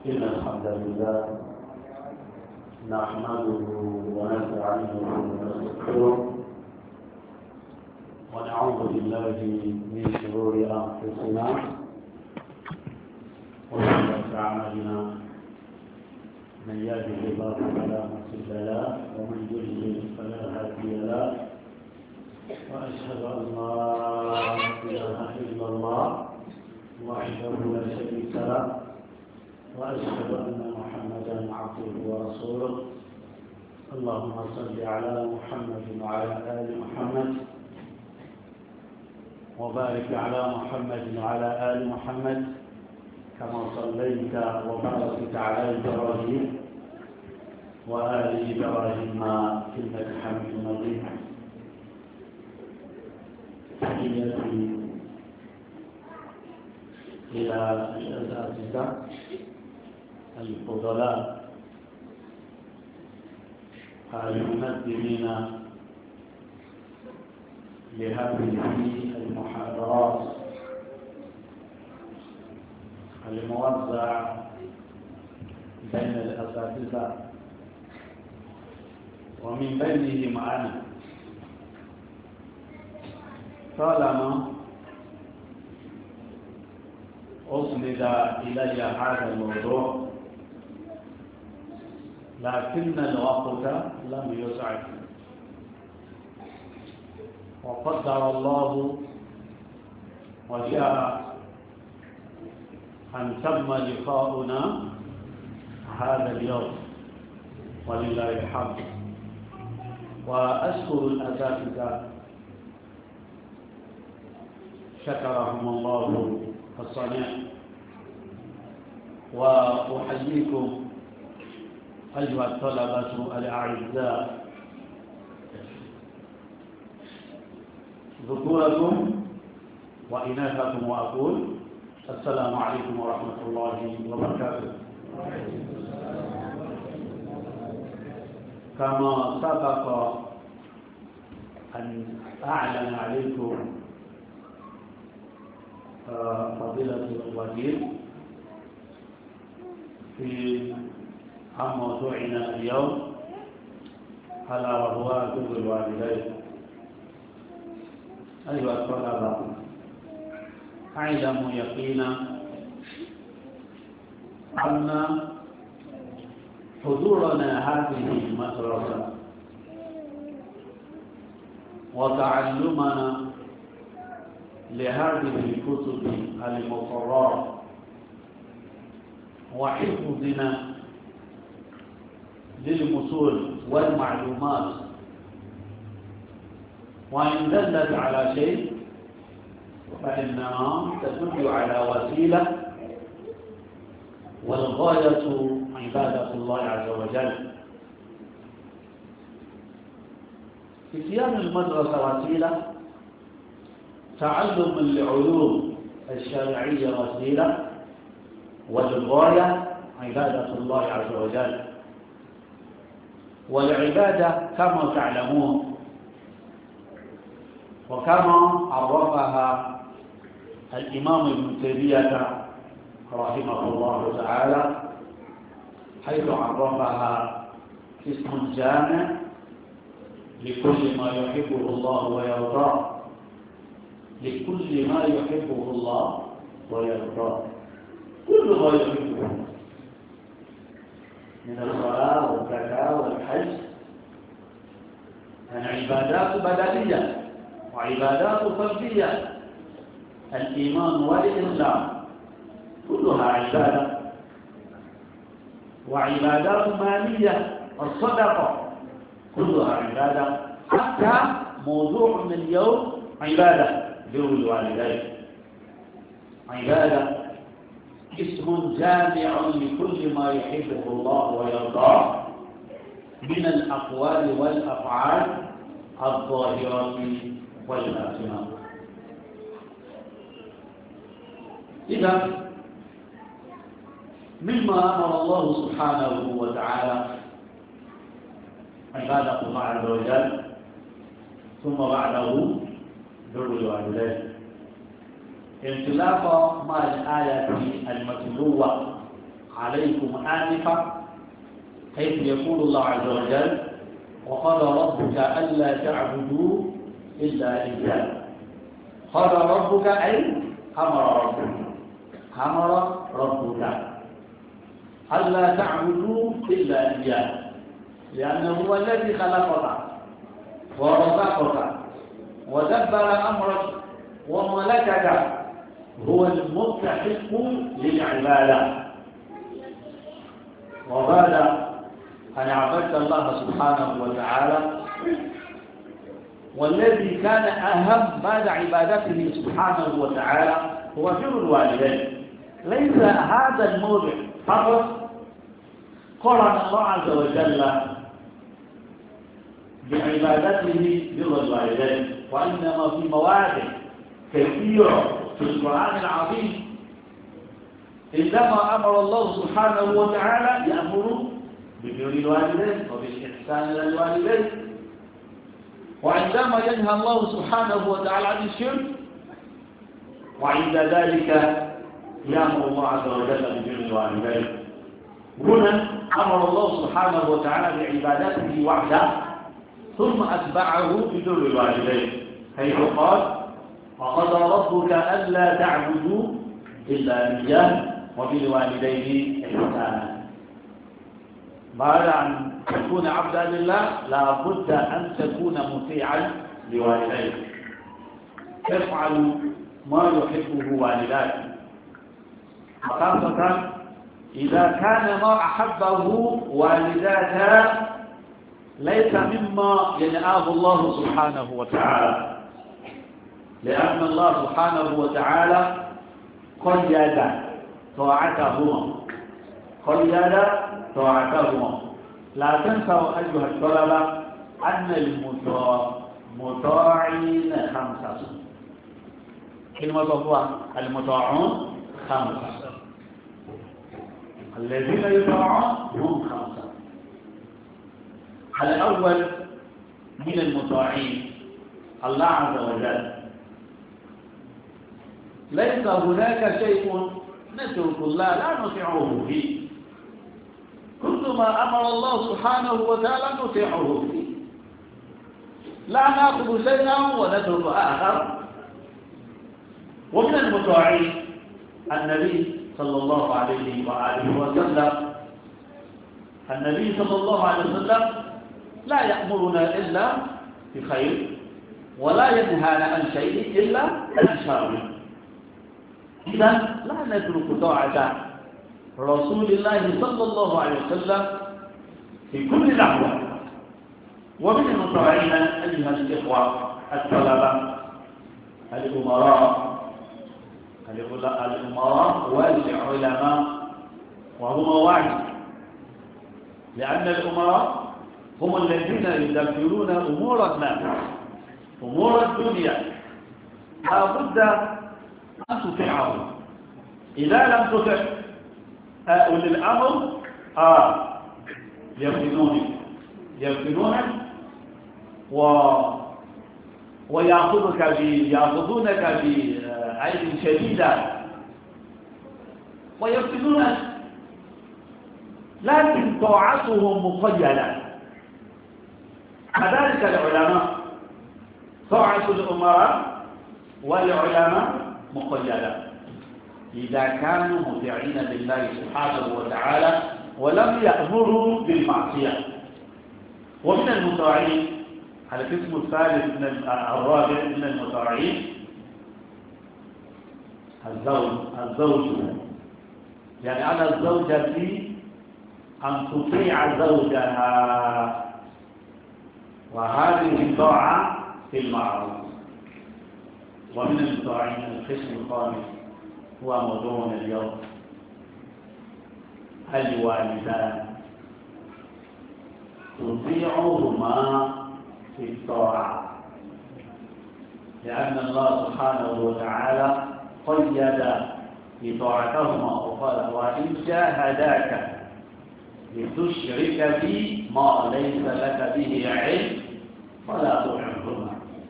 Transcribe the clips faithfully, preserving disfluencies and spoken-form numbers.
إن الحمد لله نحمده ونستعينه ونستغفره ونعوذ بالله من شرور أنفسنا وسيئات أعمالنا من يهده الله فلا مضل له ومن يضلل فلا هادي له وأشهد أن لا إله إلا الله وحده لا شريك له وأشهد أن محمدا عبده ورسوله اللهم صل على محمد وعلى آل محمد وبارك على محمد وعلى آل محمد كما صليت وباركت على إبراهيم وآل إبراهيم إنك حميد مجيد تحياتي إلى الأساتذة الفضلاء المنظمين لهذه المحاضرات الموزع بين الأساتذة ومن بينهم أنا طالما أسند إلي هذا الموضوع لكن الوقت لم يسعد وقدر الله وشاء أن تم لقاؤنا هذا اليوم ولله الحمد وأشكر الأساتذة شكرهم الله الصنيع وأحييكم أيها الطلبة الأعزاء ذكوركم وإناثكم وأقول السلام عليكم ورحمة الله وبركاته. كما سبق أن أعلن عليكم فضيلة الوزير في عن موضوعنا اليوم ألا وهو بر الوالدين. أيها الطلبة اعلموا يقينا أن حضورنا هذه المدرسة وتعلمنا لهذه الكتب المقررة وحفظنا للمصول والمعلومات وإن دلت على شيء فإنها تدل على وسيلة والغاية عبادة الله عز وجل. اتيان المدرسة وسيلة، تعلم العلوم الشرعية وسيلة، والغاية عبادة الله عز وجل. والعبادة كما تعلمون وكما عرفها الإمام ابن تيمية رحمه الله تعالى حيث عرفها اسم جامع لكل ما يحبه الله ويرضاه، لكل ما يحبه الله ويرضاه، كل ما يحبه من الصلاة والزكاة والحج، يعني عبادات بدنية وعبادات قلبية، الإيمان والإسلام كلها عبادة، وعبادات مالية الصدقة كلها عبادة، حتى موضوع من اليوم عبادة بر الوالدين، عبادة اسم جامع لكل ما يحبه الله ويرضاه من الأقوال والأفعال الظاهرة والباطنة. إذا مما أمر الله سبحانه وتعالى عبادة الله عز وجل ثم بعده بر الوالدين، انطلاقا مع الآية المتلوة عليكم آنفا، حيث يقول الله عز وجل وقضى ربك ألا تعبدوا إلا إياه. قضى ربك أي أمر ربك أمر ربك ألا تعبدوا إلا إياه، لأنه هو الذي خلقك ورزقك ودبر أمرك وملكك، هو المستحق للعبادة. وبعد أن عبدت الله سبحانه وتعالى، والذي كان أهم بعد عبادته سبحانه وتعالى هو بر الوالدين. ليس هذا الموضع فقط قرن الله عز وجل بعبادته بر الوالدين، وإنما في مواضع كثيرة في القرآن العظيم عندما أمر الله سبحانه وتعالى يأمر ببر الوالدين وبالإحسان إلى الوالدين، وعندما ينهى الله سبحانه وتعالى عن الشرك، وعند ذلك يأمر الله عز وجل ببر الوالدين. هنا أمر الله سبحانه وتعالى بعبادته وحده، ثم أتبعه ببر الوالدين، حيث قال وقضى ربك ألا تعبدوا إلا إياه وبالوالدين إحسانا. بعد أن تكون عبدا لله لا بد أن تكون مطيعا لوالديك، تفعل ما يحبه والداك، خاصة إذا كان ما أحبه والداك ليس مما ينهاه الله سبحانه وتعالى، لأن الله سبحانه وتعالى قيد طاعتهما قيد طاعتهما. لا تنسوا أيها الطلبة أن المطاعين خمسة. كلمة هو المطاعون خمسة، الذين يطاعون هم خمسة. الأول من المطاعين الله عز وجل، ليس هناك شيء نترك الله لا نطيعه فيه، كل ما أمر الله سبحانه وتعالى نطيعه فيه، لا نأخذ شيئا ونترك آخر. ومن المطاعين النبي صلى الله عليه وآله وسلم. النبي صلى الله عليه وسلم لا يأمرنا إلا بخير، ولا ينهانا عن شيء إلا عن شر. إذا لا نترك طاعة رسول الله صلى الله عليه وسلم في كل لحظة. ومن المطاعين أيها الإخوة الطلبة الأمراء الأمراء والعلماء، وهما واحد، لأن الأمراء هم الذين يدبرون أمور الناس أمور الدنيا، لا بد أن تطيعهم. إذا لم تطع أولي الأمر آه يفتنونك يفتنونك و ويأخذك يأخذونك بعين شديدة ويفتنونك، لكن طاعتهم مقيدة. كذلك العلماء، طاعة الأمراء والعلماء مقيدة إذا كانوا مطيعين لله سبحانه وتعالى ولم يأمروا بالمعصية. ومن المطاعين القسم الثالث من الرابع من المطاعين الزوج الزوج يعني على الزوجة أن تطيع زوجها، وهذه الطاعة في المعروف. ومن المطاعين القسم الخامس هو موضوعنا اليوم، الوالدان تطيعهما في الطاعة، لأن الله سبحانه وتعالى قيد بطاعتهما وقال وإن جاهداك لتشرك بي ما ليس لك به علم فلا تطعهما.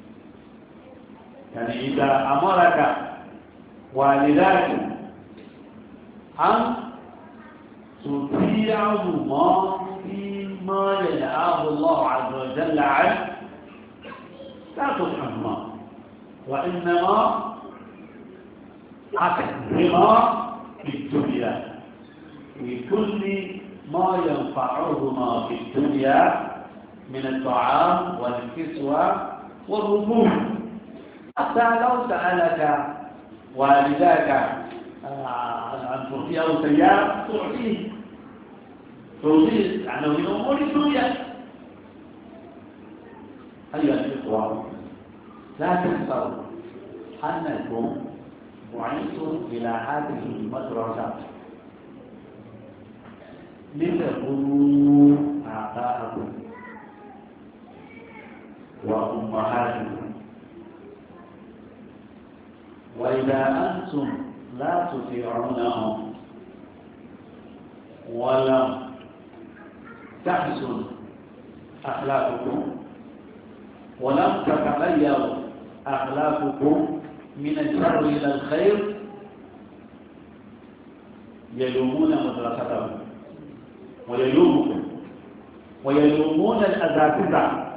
يعني إذا أمرك والداك أن تطيعهما فيما ينهاه الله عز وجل عنه لا تطعهما وإنما أكرهما في الدنيا بكل ما ينفعهما في الدنيا من الطعام والكسوة والركوب حتى لو سألك والداك عن تعطيه سيارة تعطيه تعطيه عنه من أمور الدنيا. أيها الإخوة لا تنسوا أنكم بعثتم إلى هذه المدرسة لتكونوا آباءكم وأمهاتكم، وإذا أنتم لا تطيعونهم ولم تحسن أخلاقكم ولم تتغير أخلاقكم من الشر إلى الخير يلومون مدرستهم ويلومكم ويلومون الأساتذة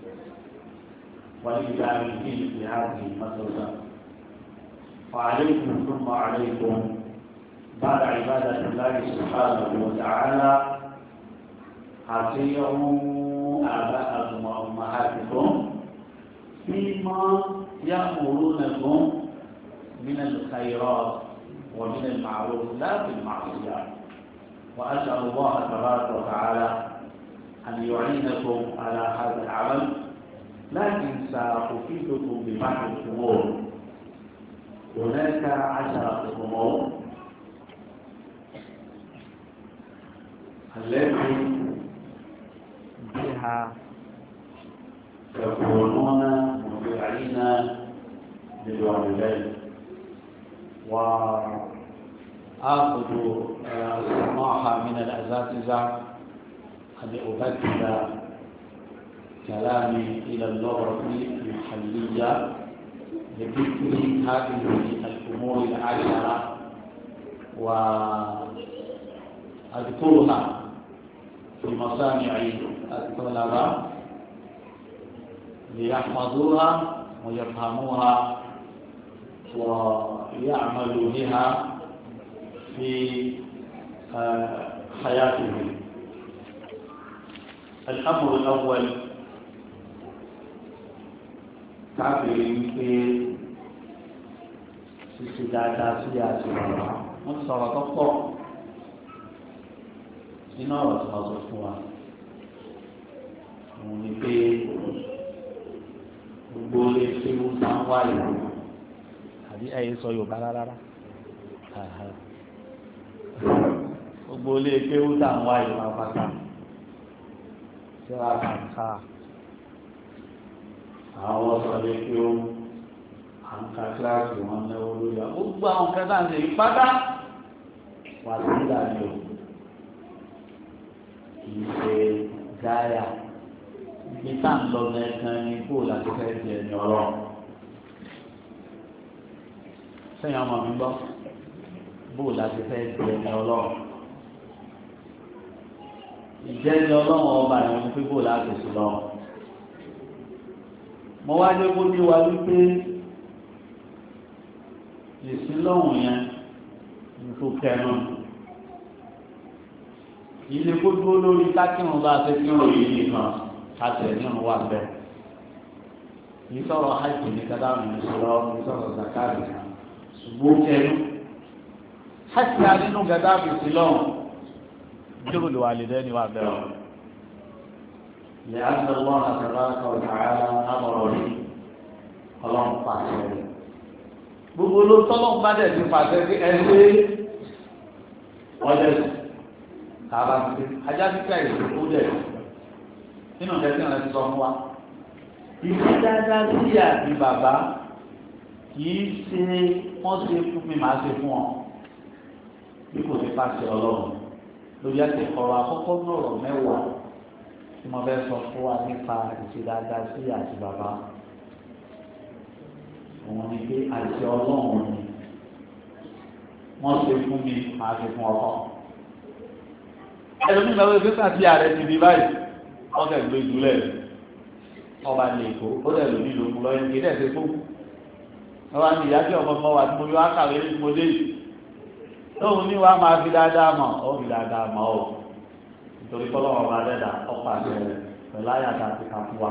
والإداريين في هذه المدرسة. وعليكم ثم عليكم بعد عبادة الله سبحانه وتعالى أطيعوا آباءكم وأمهاتكم فيما يأمرونكم من الخيرات ومن المعروف لا بالمعصية. وأسأل الله تبارك وتعالى أن يعينكم على هذا العمل، لكن سأفيدكم ببعض الأمور. هناك عشرة أمور التي بها تكونون مطيعين للوالدين، وآخذ السماحة من الأساتذة أن أبدل كلامي إلى اللغة المحلية لذكر هذه الأمور العشرة وأذكرها في مصانع الطلبة ليحفظوها ويفهموها ويعملوا بها في حياتهم. الأمر الأول káàkiri wípé ṣíṣe dáadáa sí àti ọ̀rọ̀ wọ́n ti sọ̀rọ̀ tó pọ̀ nínú ọ̀rọ̀ tí wọ́n sọ fún wa. òun ni pé gbogbo ilé ṣé wọ́n sá ń wá ìlú àbí ẹ̀yẹ sọ Yorùbá rárá gbogbo ilé ṣé wọ́n sá ń wá ìlú apáta ṣé wàá kàn ká àwọn sọ̀rọ̀ kí ó àǹkà kíláàsì wọn náwó lórí àwọn gbogbo àwọn kẹta ń ṣe ìpátá wà sí ìlànà o kìí ṣe gáyà ibi tá à ń lọ gẹ́gẹ́ ní kó láti fẹ́ di ẹni ọ̀rọ̀ sẹ́yìn ọmọ mi gbọ́ bó láti fẹ́ di ẹni ọlọ́run ìjẹ́ni ọlọ́run ọba ìwọ̀n ní pé bó láti sùn lọ́wọ́. mo wá jẹ́ kó ní wa wípé ìsìnlọ́hùn yẹn tó kẹnu ilé kó dúró lórí kákìrún bá ṣe kírun yìí nìkan kàtẹ́ nínú wà bẹ́ẹ̀ yìí sọ̀rọ̀ hajj ní kádàmù ní sọ̀rọ̀ ní sọ̀rọ̀ zakari ṣùgbọ́n kẹnu hajj nínú gàdáàbì sílọ́hùn dúró lè wà lè dẹ́ni wà bẹ́ẹ̀. لأن الله تبارك وتعالى أمر به ọlọ́run pàṣẹ rẹ̀ gbogbo ló tọ́lọ́run bá dẹ̀ ti pàṣẹ sí ẹgbẹ́ ọdẹ kàbá ti ajá ti ká ìlú ó dẹ̀ nínú ìdẹ́sí ọ̀rẹ́ ti sọ fún wa. ìdí dáadáa sí àti bàbá kìí ṣe wọ́n ṣe fún mi màá ṣe fún ọ bí kò ní pàṣẹ ọlọ́run lórí àti ọ̀rọ̀ àkọ́kọ́ ní ọ̀rọ̀ mẹ́wàá tí mo fẹ́ sọ fún wa nípa ìṣe dáadáa sí àti bàbá òun ni pé àti ọlọ́run ni wọ́n ṣe fún mi máa ṣe fún ọkọ ẹlòmíì náà wọ́n fi sàtì ààrẹ ti di báyìí ọkẹ́ gbé jùlẹ̀ ọba lè kó ó dẹ̀ lómi lòkun lọ́yìn kí dẹ̀ ṣe fún ọba ní ìyá tí ọmọ ọmọ wa tí mo yọ ákàwé ní mo dé yìí tóun ní wàá máa fi dáadáa mọ̀ ó fi dáadáa mọ̀ ó nítorí kọ́lọ́wọ́ ọba dẹ́dà ọ̀pá àgbẹ̀rẹ̀ pẹ̀lú àyàtà àti kàfúwa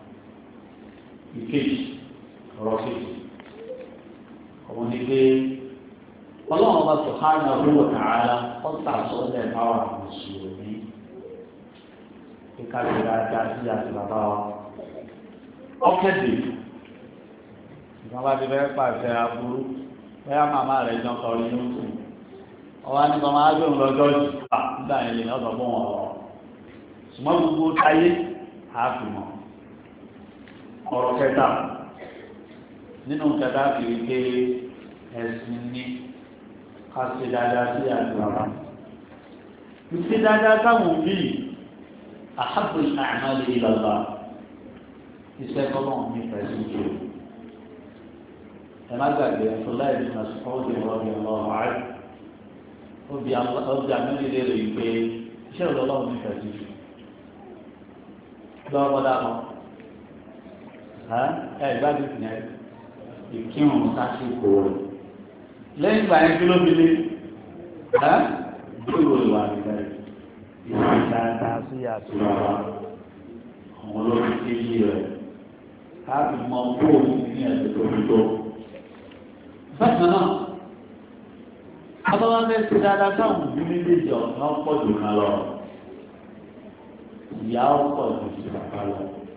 ìkejì ọ̀rọ̀ kejì ọmọ ní pé ọlọ́run bá subhanahu wa ta'ala ọ̀tà sọ́lẹ̀ báwa mùsùlùmí kíkà lè dáadáa sí àti bàbá wa ọ̀kẹ́dì ìjọba ti fẹ́ pàṣẹ aburú bẹ́ẹ̀ màmá rẹ̀ jọ kọrin ní oṣù ọba ní kọ́má ágbóhùn lọ́jọ́ jù pa nígbà yẹn lè lọ́dọ̀ fún wọn ọ̀rọ̀ ṣùgbọ́n gbogbo táyé àfihàn ọ̀rọ̀ kẹta nínú kẹta kìí ké ẹ̀sìn ní ká ṣe dáadáa sí àti bàbá ṣe dáadáa táwọn òbí ahabbu al-a'mali ila Allah iṣẹ́ kọ́lọ́ ní pẹ̀lú ìjọ ẹ má gbàgbé ẹ̀fọ́ láì ní Mas'ud radiyallahu anhu obì àmì lè rè pé iṣẹ́ ìlọ́lọ́run ní pẹ̀lú ìjọ lọ́wọ́ bọ́dá kan ẹ gbádùn ìyẹn ìkírun sásìkò rẹ̀ lẹ́yìn ìgbà yẹn kí ló fi lé ẹ́ gbèrò ìwà nígbà yìí ìwà dáadáa sí àtúnwá àwọn olórí kéjì rẹ̀ káàbì mọ bóòlù ní ẹ̀sẹ̀ tó fi tó. bákan náà abáwáfẹ́ ti dáadáa sáwọn òbí méjèèjì ọ̀nà pọ̀ jù kan lọ ìyá ọ̀pọ̀ jù sí bàbá lọ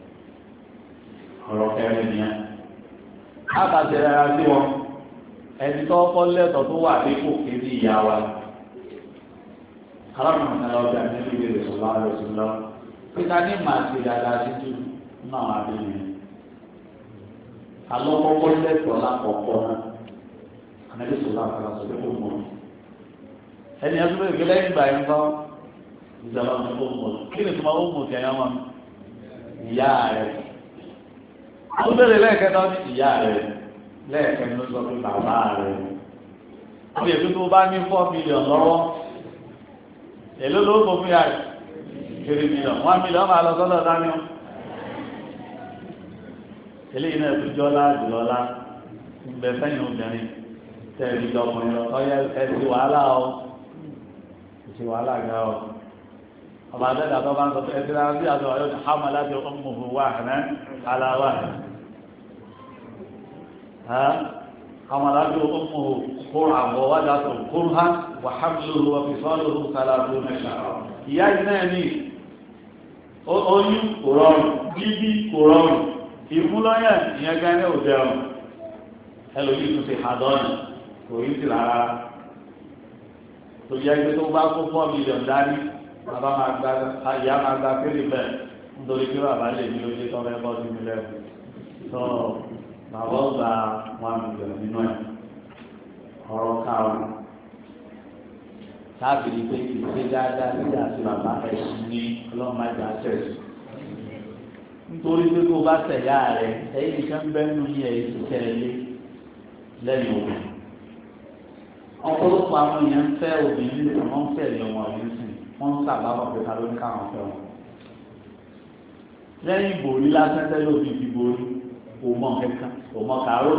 ọ̀rọ̀ kẹrin nìyẹn. àbàtẹ rárá sí wọn ẹni tó kọ́ lẹ́tọ̀ tó wà dípò kéde ìyá wa alákùnrin náà lọ́ọ́ bí àtẹ́lẹ́ ìwé rẹ̀ sọ̀rọ̀ àrẹ sọ̀rọ̀ pété ní màá ti dáadáa sí ju náà àbẹ̀yẹ alọ́kọ́kọ́ lẹ́tọ̀ lákọ̀ọ́kọ́ náà àmẹ́lẹ́ sọ̀rọ̀ àfàlà sọ̀rọ̀ tó mọ̀ ẹni ẹtú bẹ́ẹ̀ gbé lẹ́yìn ìgbà yẹn kọ́ ìjọba ọ̀nà tó mọ̀ kí ni tuma ó mọ̀ kẹ́yìn wọn ìyá rẹ̀ ó bẹ̀rẹ̀ lẹ́ẹ̀kẹ́ta ní ìyá rẹ̀ lẹ́ẹ̀kẹ́ ló sọ pé bàbá rẹ̀ ó yẹ kí tó bá ní four million lọ́wọ́ èló ló kó fún yàrá three million one million máa lọ sọ́dọ̀ dání o eléyìí náà tó jọ́lá jùlọ́lá ń bẹ fẹ́yìn obìnrin tẹ̀lé ìjọkùnrin lọ ọyẹ ẹsì wàhálà o ẹsì wàhálà ga o ọba àdẹ́dà tó bá ń sọ pé ẹsì rárá bí àtọ̀ ayọ́ ní hàmà láti ọmọọ̀fọ̀ wà hàn aláwà hàmà láti ọmọọ̀fọ̀ kóra àwọ̀ wájà tó kóra hàn wà hàmìlú wà fi sọ́ọ́lù sálà tó mẹ́ta ìyá yìí náà ní oyún kò rọrùn bíbí kò rọrùn ìmúlọ́yẹ̀ ìyẹn gan ní òde ọ̀run ẹlòmíì tún ti hàdọ́nì kò yí sí rárá tó yẹ kí tó bá kó four million dání bàbá máa gba ìyá máa gba kéré bẹ́ẹ̀ nítorí pé bàbá lè ní lójú tó fẹ́ bọ́ sí mi lẹ́nu tó bàbá ó gba one million nínú ẹ̀ ọ̀rọ̀ káwọn káàbìrì pé ìṣe dáadáa sí àti bàbá ẹ̀sùn ní ọlọ́mọdé àṣẹ̀sù nítorí pé kó bá tẹ̀yà rẹ̀ ẹ̀yìn nìkan bẹ́ẹ̀ nù ní ẹ̀yìn ìṣiṣẹ́ ilé lẹ́yìn òbí ọ̀pọ̀lọpọ̀ àwọn èèyàn ń fẹ́ obìnrin tí wọ́n ń fẹ́ ẹ̀yọ̀ wọn yìí sìn wọ́n ń sàbábọ̀ pé ká ló ní káwọn fẹ́ wọn. lẹ́yìn ìbòrí lásán tẹ́lẹ̀ òbí fi borí kò mọ kankan kò mọ kàárò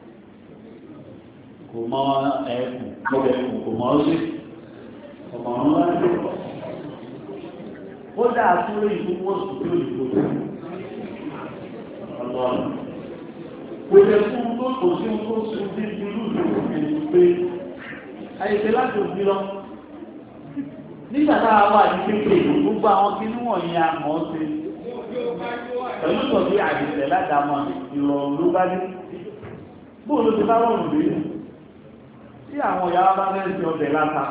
kò mọ ẹ̀kùn kò ẹ̀kùn kò mọ ọ́sẹ̀ kò mọ ọ̀run wá sí. ó dáa fún lóyún fún wọ́ọ̀sì tó lè kó tó ọlọ́run kò lè fún tó kò sí ohun tó sùn bí irú ìlú ìlú pé àyèké láti òbí lọ nígbà tá a wà ní kékeré gbogbo àwọn kí níwọ̀n yẹn àmọ́ ṣe pẹ̀lú tọ̀bí àdìsẹ̀ ládàámọ̀ ìrọ̀rùn ló bá dé bóun ló ti bá rọrùn lé tí àwọn ìyá wa bá fẹ́ ṣe ọbẹ̀ láta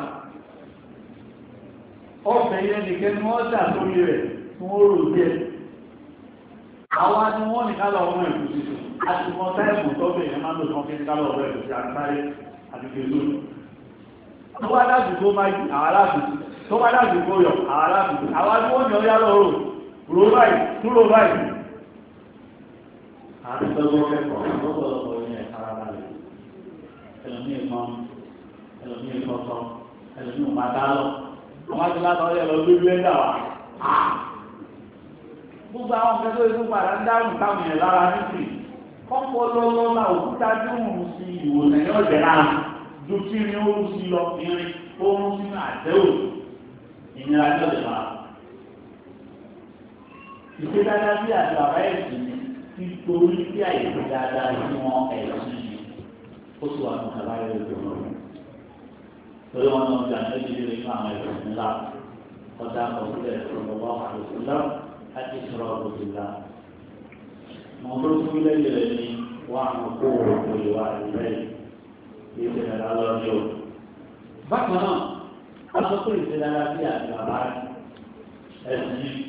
ọbẹ̀ yẹn nìkẹ́ ni wọ́n dà sórí rẹ̀ tí wọ́n rò díẹ̀ àwa ni wọ́n ní kálọ̀ ọmọ ìkùsì àti wọn táìmù tọ́bẹ̀ yẹn máa ń lò kàn fi ní kálọ̀ ọmọ ìkùsì àtàrí àti kèlú tó bá dájú tó máa yí àwọn aláàbò tó bá dájú tó yọ àwọn aláàbò àwọn tí wọ́n ní ọyá lọ́rọ̀ rò báyìí túrò báyìí àti tọ́gbọ́n kẹ́kọ̀ọ́ lọ́pọ̀lọpọ̀ ní ẹ̀ka ara rẹ̀ ẹlòmíì kan ẹlòmíì kọ́kọ́ ẹlòmíì máa dá lọ májú látọ̀ yẹ lọ gbé blender wa. Gbogbo àwọn ọ̀gá tó yẹ padà ń dáhùn táwọn yẹn lára nísì. Kọ́pọ̀ lọ́lọ́lá òkúta dúró sí ìwòsàn yóò jẹ́ náà ju kí ni ó rú sí lọ irin ó rú sínú àtẹ́wò ìnira ní ọ̀dẹ̀ máa. Ìṣe dáadáa bí àti bàbá ẹ̀sìn ti torí sí àìsí dáadáa sí wọn ẹ̀sìn yìí ó sì wà nínú àbáyọ ètò náà. Torí wọn náà ń gbà ní ìdílé nínú àwọn ẹ̀sìn ńlá ọ̀dà àkọsílẹ̀ ìṣòro àlùfíà àti ìṣòro àlùfíà. Mo tó tún lẹ́yìn rẹ̀ ní wọ́n àwọn kó òkú ìwà ìrẹ́ ìṣẹ̀lẹ̀ lọ́jọ́. Bákan náà, a sọ pé ìṣẹ̀lẹ̀ bí àti bàbá ẹ̀sìn yìí.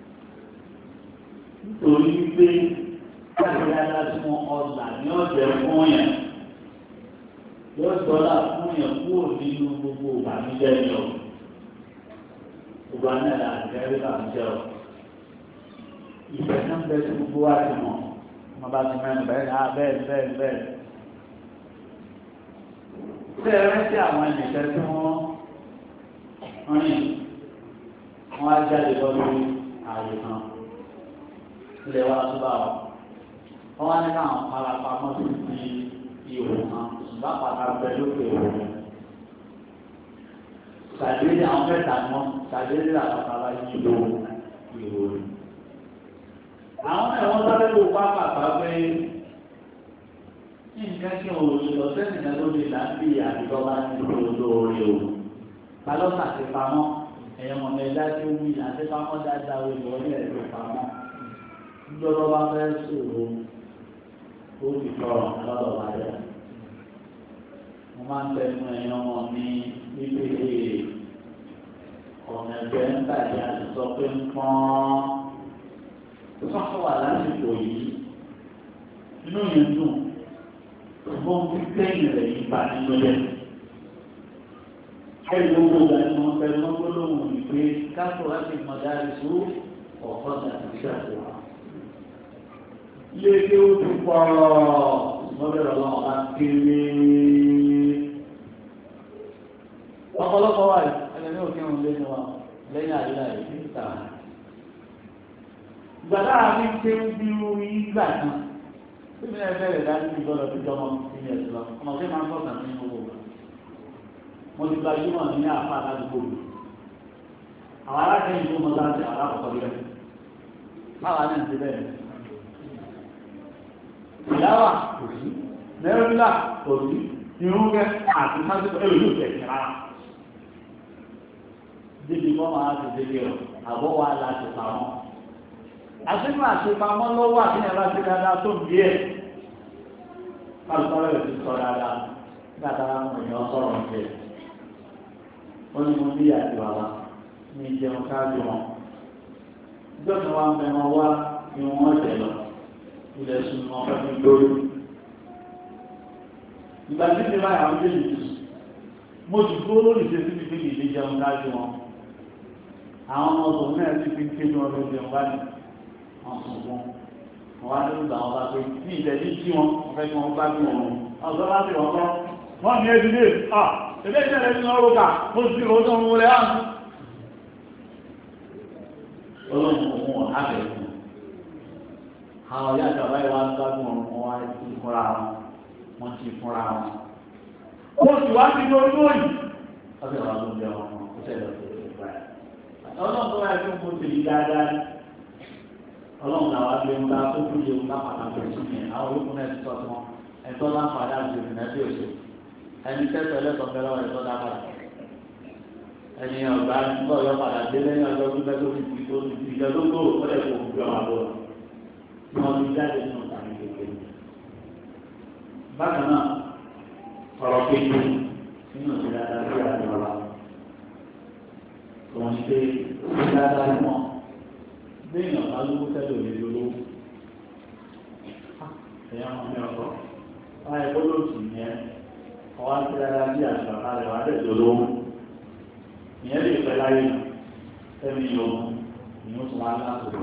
Nítorí wípé káàkiri adájú wọn ọ̀là ní ọ̀jẹ̀ fún yẹn. Yóò dọ́là fún yẹn kúrò nínú gbogbo ìbànújẹ́ ni o. Gbogbo àná ẹ̀dá àti ẹ̀rí ìbànújẹ́ o. Ìfẹ́ náà bẹ́ẹ̀ tí gbogbo wa ti mọ̀. Wọ́n bá ti mẹ́nu bẹ́ẹ̀ ní abẹ́ẹ̀ bẹ́ẹ̀ bẹ́ẹ̀. Ṣé ẹ rántí àwọn ènìyàn tí wọ́n rìn wọ́n á jáde lọ sí ààyè kan ilé wa tó bá wà. Wọ́n wá ní káwọn parapamọ́ sí ti ihò kan ṣùgbọ́n pàtàkì bẹ́ẹ̀ lókè ihò rẹ̀. Ṣàdédé àwọn mẹ́ta ni wọ́n ṣàdédé àpàtàkì yìí ló ihò rẹ̀. Àwọn ẹ̀wọ̀n sáré ló pa pàpà pé nǹkan kí o lọ sẹ́yìn náà ló lè láti àdìgbọ́ bá ní olóore o. Balọ́sà ti pamọ́ ẹ̀yàn ọmọ ẹ̀dá tí ó wí àti pamọ́ dáadáa o ìwọ ní ẹ̀dùn pamọ́. Níjọba bá fẹ́ sòrò ó ti tọrọ lọ́dọ̀ wa rẹ̀. Mo máa ń tẹnu ẹ̀yàn ọmọ mi wípé ọ̀nà ẹgbẹ́ ń bàjẹ́ àti sọ pé ń pọ́n. Sọ́kọ̀ wà lásìkò yìí, inú yẹn dùn, ṣùgbọ́n tí tẹ́yìn rẹ̀ yìí bá nínú yẹn. Ẹ̀rí gbogbo ìgbà ni wọ́n fẹ́ lọ́wọ́ gbólóhùn ní pé káàtó láti mọ̀ dárí sú ọ̀pọ̀ tàbí ṣàkóso. Ilé tí ó ti pọ̀ wọ́n bẹ̀rẹ̀ lọ́wọ́ bá kéré. Ọ̀pọ̀lọpọ̀ wà yìí, ẹni ní òkè òun lé ní wa lẹ́yìn àdúrà yìí níta. Gbàdá àmì ṣe ń bí orí ìgbà kan. Tí mi náà bẹ̀rẹ̀ dájú ní gbọ́dọ̀ tó jọmọ sí ní ẹ̀sùn lọ. Ọmọ tí máa ń sọ̀tàn sí gbogbo wa. Mo ti gbajúmọ̀ ní àpá àdúgbò mi. Àwọn alákẹ́yìn tó mọ láti àwọn alákọ̀ọ́kọ́ bí rẹ̀. Báwa náà ti bẹ̀rẹ̀. Ìyáwà kò sí. Mẹ́rìnlá kò sí. Irúgbẹ́ àti sásìkò èrò yóò tẹ̀ sí rárá. Débi kọ́ máa ti dé kí ọ, àbọ̀ wa láti pamọ́. Àṣìkò àṣepamọ́ lọ́wọ́ àti ẹ̀rọ àti dáadáa tó ń bí ẹ̀. Kálukọ́rọ́ yóò ti sọ dáadáa dáadáa ń rìn ọ̀sọ̀rọ̀ ọ̀jẹ̀. Wọ́n ní mo bí àti bàbá ní ìjẹun káàdì wọn. Ìjọba wa ń bẹ wọn wá ní wọn jẹ lọ. Ilẹ̀ sùn wọn fẹ́ fi lórí. Ìgbà tí ti báyà ń gbé ìlú. Mo ti dúró lórí ìṣesí mi fi ìdí jẹun káàdì wọn. Àwọn ọmọ ọ̀sán náà ti fi ń ké ní ọdún jẹun báyìí. Wọ́n wá lórí ìgbà wọn bá pé ní ìtẹ̀lé tí wọn fẹ́ kí wọ́n bá bí wọn wọn sọ láti wọ́n kọ́ wọ́n ní ẹbí lè à ẹgbẹ́ ìṣẹ̀lẹ̀ nínú ọrọ̀ ká ó sì rò ó tó ń wọlé àmì. Ọlọ́run òun wọn á bẹ̀rẹ̀ fún un. Àwọn ìyá àti bàbá ìwà ń gbádùn ọ̀run wọn wá ti fúnra wọn wọ́n ti fúnra wọn. Ó sì wá sí lórí lóyìn. Wọ́n sì wá ló ń bẹ wọn ó ṣẹlẹ̀ tó ṣe gbà. Ọlọ́run tó wáyé tó ń kó tèmi dáadáa Ọlọ́run làwọn abẹ́ ń bá tó kúrò ń bá pàtàkì ẹ̀sùn yẹn àwọn olókùn náà ti tọ́jú wọn ẹ̀tọ́ láǹfààní àti ìrìnà bí òṣè ẹni tẹ́tọ̀ ẹlẹ́tọ̀ fẹ́rẹ́ wọn ẹ̀tọ́ dábàá ẹni ọ̀gá nígbà ọ̀yọ́ padà dé lẹ́yìn ọjọ́ tó bẹ́ẹ̀ tó ti fi tó ti fi ìjọ tó tó ó lẹ̀ kó òkú ọ̀hún àbọ̀ tí wọ́n ti jáde nínú tàbí kékeré. Bákan náà ọ̀rọ̀ kékeré nínú ìṣẹ̀lẹ̀ adájọ́ àti ọ̀la òun ṣe ìṣẹ̀lẹ̀ adájọ́ wọn béèyàn bá lówó tẹ́lẹ̀ òní lówó ẹ̀yà wọn ní ọkọ̀ wọ́n ẹ̀kọ́ lóòtù yẹn ọwọ́ àti dáadáa bí àṣà kalẹ̀ wà tẹ̀sí olówó ìyẹn lè pẹ́ láyé ẹ̀mí yòókù ìyẹn tún wá lásòrò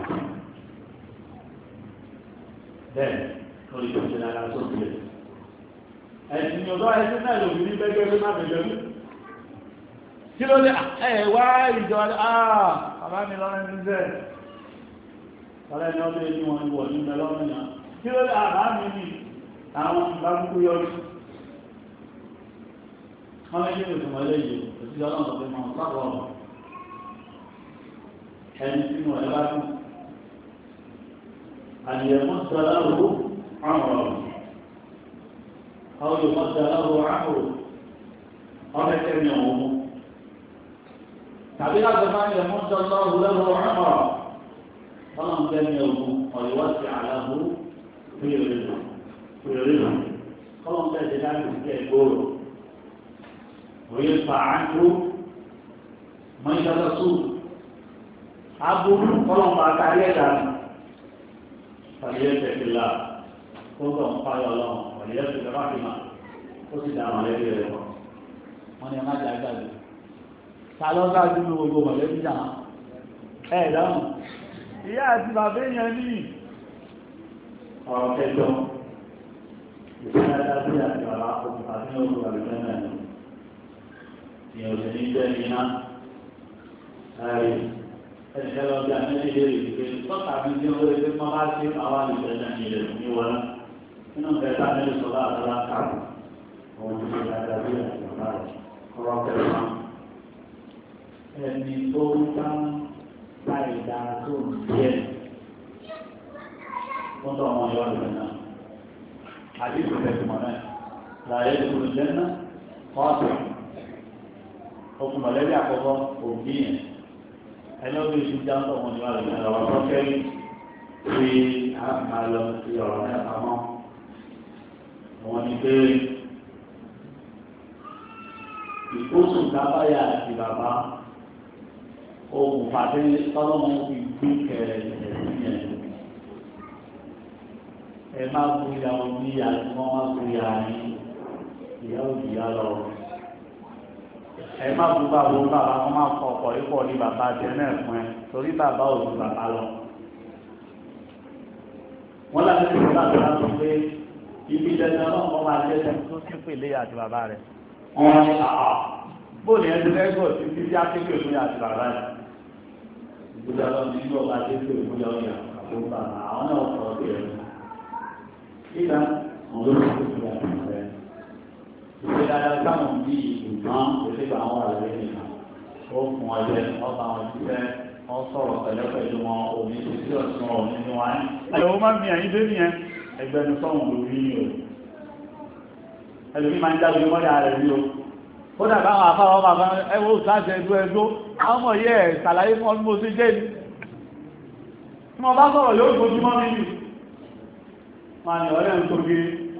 bẹ́ẹ̀ lórí tó ṣe dáadáa tó tilẹ̀ ẹ̀sìn ọ̀dọ́ ẹ̀sìn náà lòdì ní bẹ́gẹ́ bí má bẹ̀gẹ́ bí kí ló dé ẹ̀ wá ìjọ àà bàbá mi lọ́rẹ́ ní bẹ́ẹ̀ ọ̀rẹ́ ni ọdún ẹni wọn wọ̀ ní mẹ́lọ́rẹ́ náà kí ló dé àbá mi ní àwọn ìbákúkú yọrí wọ́n lé ní ìtumọ̀ lẹ́yìn òṣìṣẹ́ ọlọ́run tó máa ń sábọ̀ ọ̀rọ̀ ẹni tí mo ẹ̀ bá dùn àyẹ̀mọ́ sọ́lá owó àwọn ọ̀rọ̀ àwọn yóò sọ́lá owó àpò ọ̀rẹ́ kẹ́mi ọ̀hún tàbí láti máa yẹ mọ́ sọ́lá owó lọ́wọ́ àpò ọlọ́run kẹ́mi ọ̀hún ọ̀yọ́ sí àlàbù fèrè fèrè ọlọ́run kẹ́mi láti fi ẹ̀gbọ́rọ̀ ويدفع عنه من يرسول عبد قلم بعد عليها فليتق الله قلتم قال الله وليتق رحمه قصد عليه يرحمه wọ́n ní ẹ má jẹ́ àgbàdo ta ló bá dúró gbogbo mọ̀lẹ́bí náà ẹ̀ dáhùn ìyá àti bàbá èèyàn ní ọ̀rọ̀ kẹjọ ìṣẹ́lẹ̀ sí àti bàbá àti ní oṣù àbẹ̀fẹ́ náà ìyẹn ò sì ní jẹ́ iná ẹ̀rí ẹ̀ṣẹ́ lọ bí àmẹ́lì lè rí pé tọ́ka mi tí ó lè fẹ́ máa ṣe àwọn àlùfẹ́ náà ní ilẹ̀ ní wọn nínú kẹta mẹ́lì sọ́lá àtàlá káàkiri àwọn ti ṣe dáadáa bí àtàlá ọ̀rọ̀ kẹfà ẹni tó ń bá bá ìdá tó ń jẹ́ wọ́n tọ́ àwọn ìwà ìwà náà àdéhùn ìfẹ́ náà láyé ìfúrú jẹ́ náà kọ́ọ̀tù ọkùnrin mọ̀lẹ́bí àkọ́kọ́ òbí yẹn ẹni ọdún ìṣú já ń tọ̀ wọn ní wàlẹ̀ ní ọ̀rọ̀ tó kẹ́rì tí a máa lọ sí ọ̀rọ̀ náà pamọ́ wọn ni pé ìkóso dábàyà àti bàbá ohun pàdé tọ́lọ́mọ fi gbé kẹrẹ ẹ̀sìn yẹn ẹ má bu ìyàwó ní ìyá tí wọ́n má bu ìyá ní ìyá òbí yá lọ ẹ má bu bàbá wọn bàbá wọn máa fọ ọ̀pọ̀ ipò ní bàbá jẹ náà fún ẹ torí bàbá ò ju bàbá lọ. wọ́n láti fi ìgbà tó láti pé ibi dandan náà wọ́n máa jẹ́ ẹni tó ti pèlè àti bàbá rẹ̀. wọ́n ní àá bóòlù yẹn ti lẹ́gọ̀ sí ti di akéwì fún àti bàbá rẹ̀. ìgbésẹ̀ lọ ní ìlú ọba akéwì fún yọ ọ̀yà àbó bàbá àwọn náà sọ ọ́ bẹ̀rẹ̀. ìgbà wọn ló ti fi ìgbà tó rẹ̀. ìgbé dáadáa sáwọn bí ìgbọ́n òṣèlú àwọn àlẹ́ nìkan ó fún ọjọ́ ọba àwọn ìṣiṣẹ́ wọ́n sọ̀rọ̀ pẹ̀lẹ́ pẹ̀lú wọn òní ti sí ọ̀sán òní ní wáyé. ẹ̀wọ̀n máa ń fi àyíndé nìyẹn ẹgbẹ́nu sọ́hùn lórí ní o ẹlòmí máa ń jáde mọ́lẹ̀ rẹ̀ ní o ó dàbí àwọn afáwọn bàbá ẹwọ́ òṣàṣẹ ẹgbẹ́ ẹgbó àwọn ọmọ yẹ ẹ̀ ṣàlàyé fún ọdún mo ṣe jẹ́ ni tí wọ́n bá sọ̀rọ̀ yóò gbójúmọ́ mi nì máa ní ọ̀rẹ́ ń tóge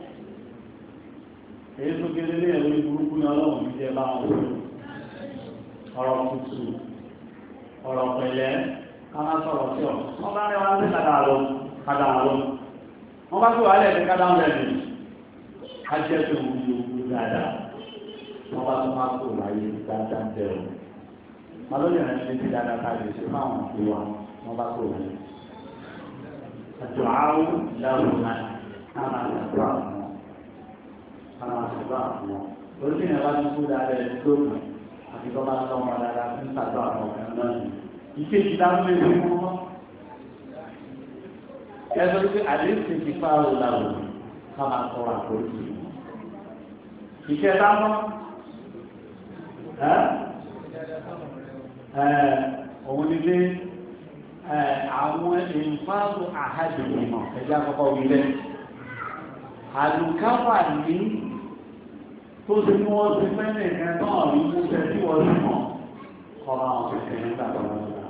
èyí tóge lélẹ́ ẹ̀rọ ìburúkú ní ọlọ́run ní jẹ́ bá wọn ọ̀rọ̀ tutù ọ̀rọ̀ pẹ̀lẹ́ káná sọ̀rọ̀ sí ọ̀ wọ́n bá rẹ̀ wá sí kàdà lọ kàdà lọ wọ́n bá tó wà lẹ́ẹ̀kẹ́ kàdà ń rẹ̀ nì á jẹ́ tó wù ú wù dáadáa wọ́n bá tó máa kó láyé dáadáa bẹ̀rù wọn ló lè rẹ̀ ṣe ti dáadáa ká lè ṣe fáwọn òkú wa wọ́n bá kó láyé àjọ àrùn lẹ́rù náà ká máa ṣàtúrà fún wọn ká máa ṣàtúrà fún wọn lórí ìrìn àbá tó kú dáadáa ẹ̀ tó kù àti tó bá tọ́ wọn dáadáa fún ṣàtúrà fún ọ̀kan náà ìké ìdáhùn lè fi fún wọn. Ẹgbẹ́ wípé àdéhùn ti fáwọn ìlànà ká máa tọrọ àforíjì. Ìkẹ́ dáhùn òun ni pé àwọn ìfáàlù àhádìmọ̀ ẹ̀jẹ̀ àkọ́kọ́ wílẹ̀. Àlùkáwà ní tó ti ní wọ́n ti fẹ́ nìkan náà rí mú fẹ́ tí wọ́n ti mọ̀ kọ́ máa wọ́n ti fẹ́ nígbà tó wọ́n ti mọ̀.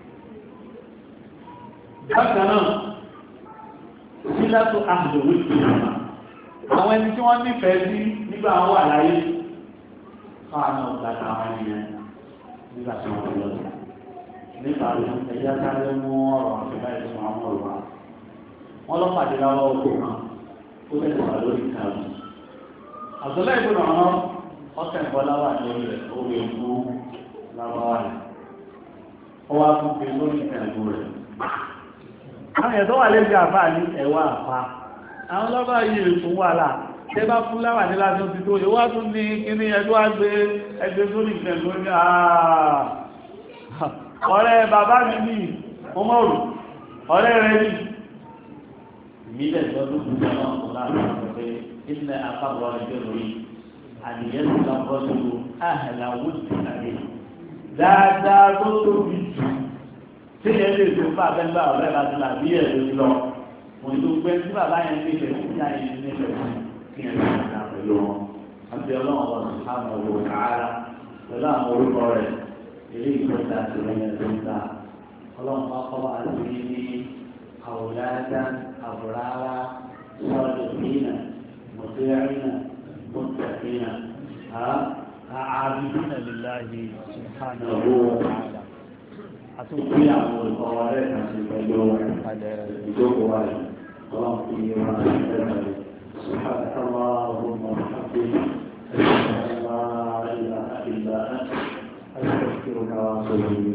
Bákan náà, sílátò àdòwò ìgbìmọ̀ àwọn ẹni tí wọ́n nífẹ̀ẹ́ sí nígbà wọn wà láyé káwọn náà gbàgbà àwọn ènìyàn nígbà tí wọ́n lọ sí. Nípa ẹ̀yà sáré mú ọ̀rọ̀ àfẹ́fà ìsún àwọn ọ̀rọ̀ wa. Wọ́n lọ pàdé lọ́wọ́ oko kan ó bẹ̀rẹ̀ wà lórí ìkàwé. Àtọ́lá ìgbóná ọ̀rọ̀ ọ̀sẹ̀ ìbọ́lá wà lórí rẹ̀ ó wé fún lábáwá rẹ̀. Ó wá fún pé lórí ìkàwé rẹ̀. Àwọn ẹ̀tọ́ wà lẹ́gbẹ̀ẹ́ àfáà ní ẹ̀wà àfá. Àwọn lọ́bà yìí fún wà láà ṣé bá fún láwà ní lásán ti tó yóò wá tún ní kíní ẹjọ́ àgbé ẹgbẹ́ sórí ìfẹ́ tó ní ọ̀rẹ́ bàbá mi ní ọmọrù ọ̀rẹ́ rẹ̀ ní ìmílẹ̀ lọ́dún tó jẹ́ náà kò láàrín ọ̀pọ̀ pé ilẹ̀ àpapọ̀ ẹgbẹ́ lórí àníyàn ti lọ bọ́ sí àhẹ̀lá wúdì àlè dáadáa tó tóbi jù tí ẹ lè tó bá abẹ́ gbà ọ̀rẹ́ bá ti là bí ẹ̀ lórí lọ òun tó gbé tí bàbá yẹn ní ìfẹ́ fún ìyá yẹn ní ìfẹ́ fún kí ẹ lè dá pẹ̀lú wọn àti ọlọ́run wọn sì ká mọ̀ owó káàrà pẹ̀lú àwọn orúkọ rẹ̀ ilé ìgbésà àti ìrẹ́yìn tó ń ta ọlọ́run bá kọ́ wá sí ní àwòrán àwòrán sọ́ọ̀dù مطيعين متقين عابدين لله سبحانه وتعالى أتوقع أقول قوارئ سبحانك اللهم وبحمدك أشهد أن لا إله إلا أنت أستغفرك وأتوب إليك